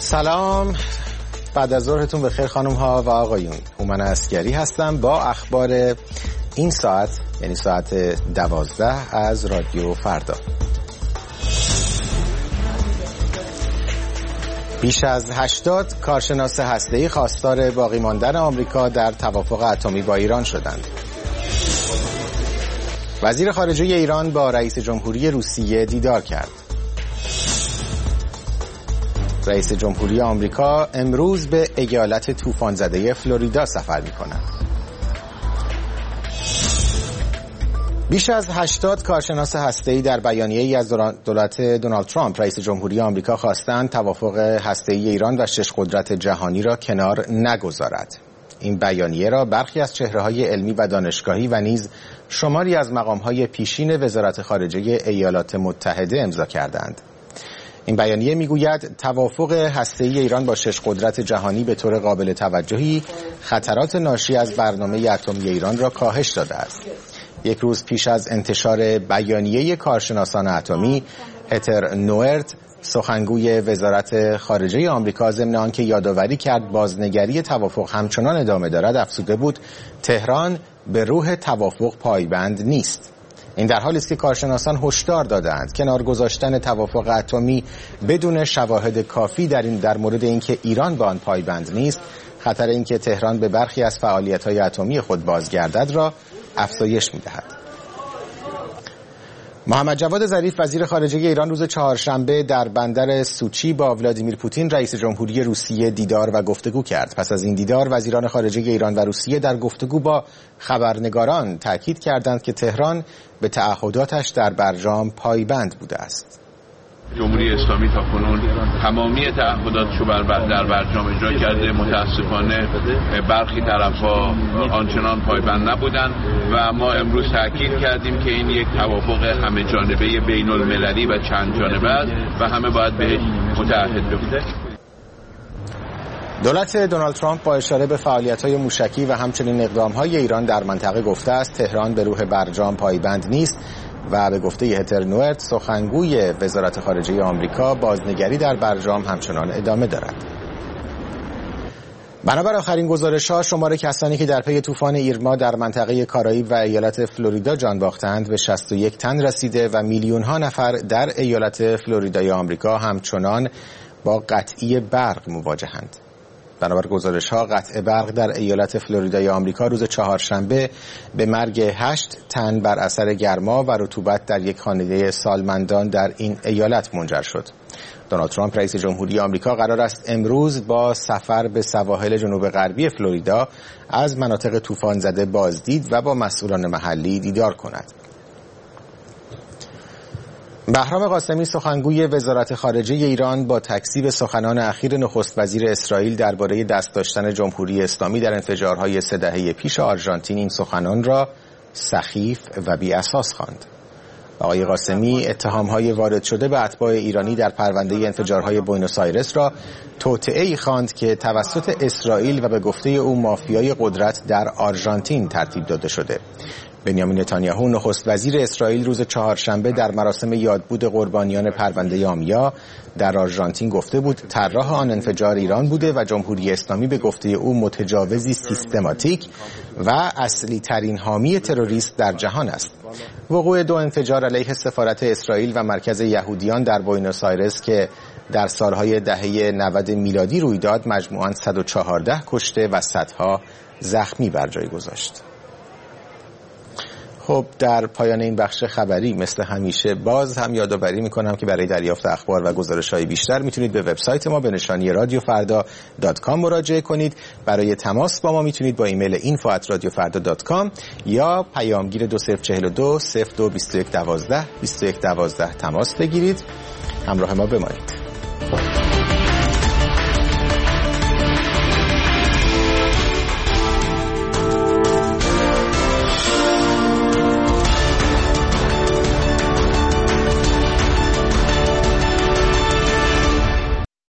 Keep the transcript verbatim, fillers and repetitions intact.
سلام، بعد از ظهرتون بخیر خانم ها و آقایون. هومن عسگری هستم با اخبار این ساعت، یعنی ساعت دوازده از رادیو فردا. بیش از هشتاد کارشناس هسته‌ای خواستار باقی ماندن آمریکا در توافق اتمی با ایران شدند. وزیر خارجه ایران با رئیس جمهوری روسیه دیدار کرد. رئیس جمهوری آمریکا امروز به ایالت طوفان زده فلوریدا سفر می‌کند. بیش از هشتاد کارشناس هسته‌ای در بیانیه‌ای از دولت دونالد ترامپ رئیس جمهوری آمریکا خواستند توافق هسته‌ای ایران و شش قدرت جهانی را کنار نگذارد. این بیانیه را برخی از چهره‌های علمی و دانشگاهی و نیز شماری از مقام‌های پیشین وزارت خارجه ایالات متحده امضا کردند. این بیانیه میگوید توافق هسته‌ای ایران با شش قدرت جهانی به طور قابل توجهی خطرات ناشی از برنامه اتمی ایران را کاهش داده است. یک روز پیش از انتشار بیانیه کارشناسان اتمی، هتر نوئرت، سخنگوی وزارت خارجه آمریکا، ضمن آنکه یادآوری کرد بازنگری توافق همچنان ادامه دارد، افزوده بود تهران به روح توافق پایبند نیست. این در حالی است که کارشناسان هشدار دادند کنار گذاشتن توافق اتمی بدون شواهد کافی در این در مورد اینکه ایران به آن پایبند نیست، خطر اینکه تهران به برخی از فعالیت‌های اتمی خود بازگردد را افزایش می‌دهد. محمد جواد ظریف وزیر خارجه ایران روز چهارشنبه در بندر سوچی با ولادیمیر پوتین رئیس جمهوری روسیه دیدار و گفتگو کرد. پس از این دیدار وزیران خارجه ایران و روسیه در گفتگو با خبرنگاران تاکید کردند که تهران به تعهداتش در برجام پایبند بوده است. جمهوری اسلامی تاکنون تمامی تعهداتشو بر در برجام اجرا کرده. متاسفانه برخی طرف‌ها آنچنان پایبند نبودند و ما امروز تاکید کردیم که این یک توافق همه جانبه بین المللی و چند جانبه است و همه باید بهش متعهد باشند. دولت دونالد ترامپ با اشاره به فعالیت‌های موشکی و همچنین اقدام‌های ایران در منطقه گفته است تهران به روح برجام پایبند نیست و به گفته هتر نوئرت، سخنگوی وزارت خارجه آمریکا، بازنگری در برجام همچنان ادامه دارد. بنابر آخرین گزارش‌ها، شمار کسانی که در پی طوفان ایرما در منطقه کارائیب و ایالت فلوریدا جان باختند به شصت و یک تن رسیده و میلیون‌ها نفر در ایالت فلوریدای آمریکا همچنان با قطعی برق مواجهند. بنابر گزارش‌ها، قطع برق در ایالت فلوریدای آمریکا روز چهارشنبه به مرگ هشت تن بر اثر گرما و رطوبت در یک خانواده سالمندان در این ایالت منجر شد. دونالد ترامپ رئیس جمهوری آمریکا قرار است امروز با سفر به سواحل جنوب غربی فلوریدا از مناطق طوفان زده بازدید و با مسئولان محلی دیدار کند. بهرام قاسمی سخنگوی وزارت خارجه ایران با تکذیب سخنان اخیر نخست وزیر اسرائیل درباره دست داشتن جمهوری اسلامی در انفجارهای سه دهه پیش آرژانتین این سخنان را سخیف و بی اساس خواند. آقای قاسمی اتهام‌های وارد شده به اتباع ایرانی در پرونده انفجارهای بوئنوس آیرس را توطئه‌ای خواند که توسط اسرائیل و به گفته او مافیای قدرت در آرژانتین ترتیب داده شده. بنیامین نتانیاهو نخست وزیر اسرائیل روز چهارشنبه در مراسم یادبود قربانیان پرونده آمیا در آرژانتین گفته بود طراح آن انفجار ایران بوده و جمهوری اسلامی به گفته او متجاوزی سیستماتیک و اصلی ترین حامی تروریست در جهان است. وقوع دو انفجار علیه سفارت اسرائیل و مرکز یهودیان در بوئنوس آیرس که در سالهای دهه نود میلادی روی داد مجموعاً صد و چهارده کشته و صدها زخمی بر جای گذاشت. خب در پایان این بخش خبری مثل همیشه باز هم یادآوری میکنم که برای دریافت اخبار و گزارش‌های بیشتر میتونید به وبسایت ما به نشانی رادیو فردا دات کام مراجعه کنید. برای تماس با ما میتونید با ایمیل اینفو ات رادیو فردا دات کام یا پیامگیر دو صفر چهار دو صفر دو بیست و یک دوازده بیست و یک دوازده تماس بگیرید. همراه ما بمانید.